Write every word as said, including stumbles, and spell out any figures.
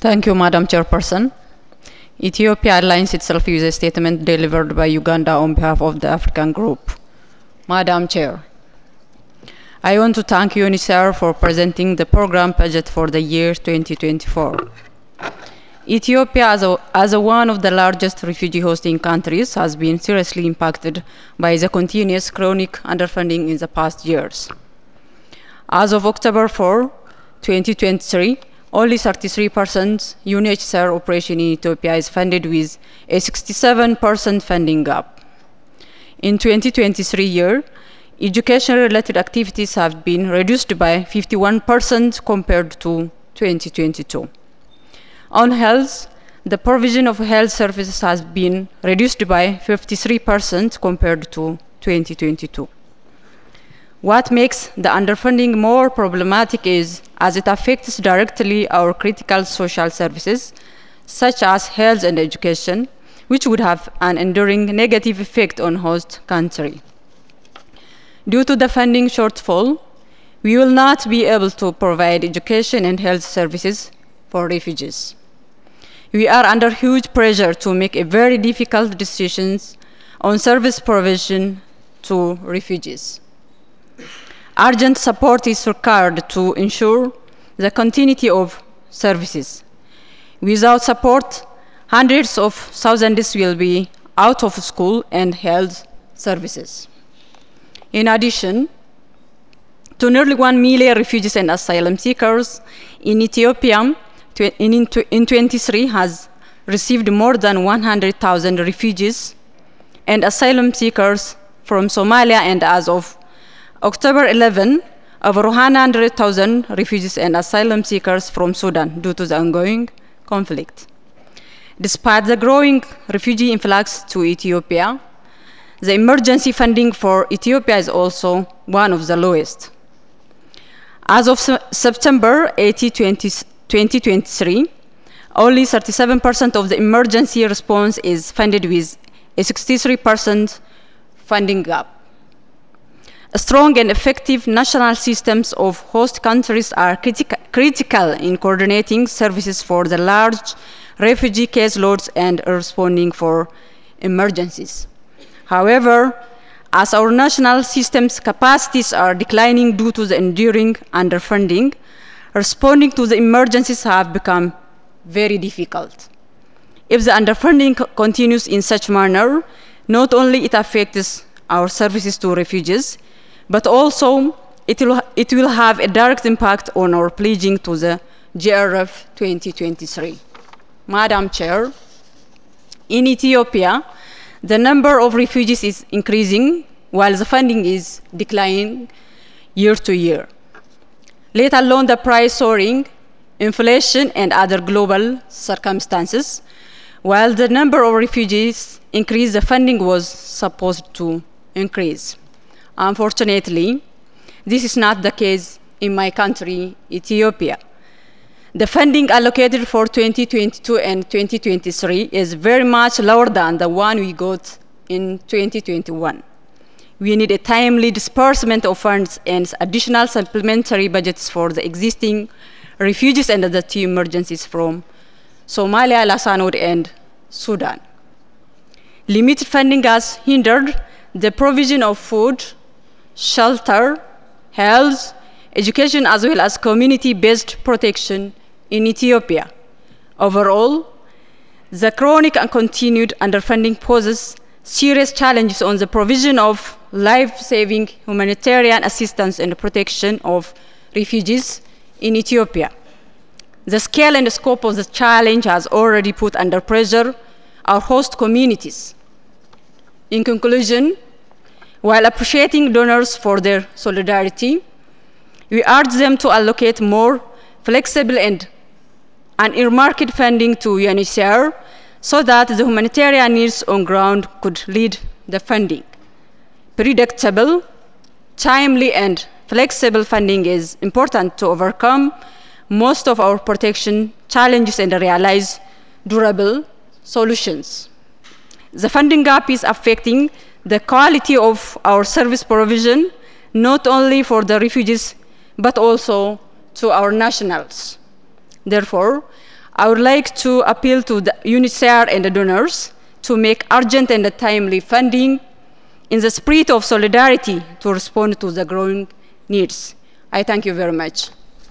Thank you, Madam Chairperson. Ethiopia aligns itself with a statement delivered by Uganda on behalf of the African Group. Madam Chair, I want to thank UNICEF for presenting the program budget for the year twenty twenty-four. Ethiopia, as, a, as a one of the largest refugee hosting countries, has been seriously impacted by the continuous chronic underfunding in the past years. As of October fourth, twenty twenty-three, only thirty-three percent U N H C R operation in Ethiopia is funded with a sixty-seven percent funding gap. In twenty twenty-three year, education-related activities have been reduced by fifty-one percent compared to twenty twenty-two. On health, the provision of health services has been reduced by fifty-three percent compared to twenty twenty-two. What makes the underfunding more problematic is as it affects directly our critical social services, such as health and education, which would have an enduring negative effect on host country. Due to the funding shortfall, we will not be able to provide education and health services for refugees. We are under huge pressure to make a very difficult decisions on service provision to refugees. Urgent support is required to ensure the continuity of services. Without support, hundreds of thousands will be out of school and health services. In addition, to nearly one million refugees and asylum seekers in Ethiopia, in twenty-three has received more than one hundred thousand refugees and asylum seekers from Somalia, and as of October eleventh, over one hundred thousand refugees and asylum seekers from Sudan due to the ongoing conflict. Despite the growing refugee influx to Ethiopia, the emergency funding for Ethiopia is also one of the lowest. As of September eighteenth, twenty twenty-three, only thirty-seven percent of the emergency response is funded with a sixty-three percent funding gap. Strong and effective national systems of host countries are critica critical in coordinating services for the large refugee caseloads and responding for emergencies. However, as our national systems capacities are declining due to the enduring underfunding, responding to the emergencies have become very difficult. If the underfunding continues in such manner, not only it affects our services to refugees, but also it will, it will have a direct impact on our pledging to the G R F twenty twenty-three. Madam Chair, in Ethiopia, the number of refugees is increasing while the funding is declining year to year, let alone the price soaring, inflation, and other global circumstances. While the number of refugees increased, the funding was supposed to increase. Unfortunately, this is not the case in my country, Ethiopia. The funding allocated for twenty twenty-two and twenty twenty-three is very much lower than the one we got in twenty twenty-one. We need a timely disbursement of funds and additional supplementary budgets for the existing refugees and the two emergencies from Somalia, Lasanod, and Sudan. Limited funding has hindered the provision of food, shelter, health, education, as well as community-based protection in Ethiopia. Overall, the chronic and continued underfunding poses serious challenges on the provision of life-saving humanitarian assistance and protection of refugees in Ethiopia. The scale and scope of the challenge has already put under pressure our host communities. In conclusion, while appreciating donors for their solidarity, we urge them to allocate more flexible and earmarked funding to U N H C R so that the humanitarian needs on ground could lead the funding. Predictable, timely, and flexible funding is important to overcome most of our protection challenges and realize durable solutions. The funding gap is affecting the quality of our service provision, not only for the refugees, but also to our nationals. Therefore, I would like to appeal to the UNICEF and the donors to make urgent and timely funding in the spirit of solidarity to respond to the growing needs. I thank you very much.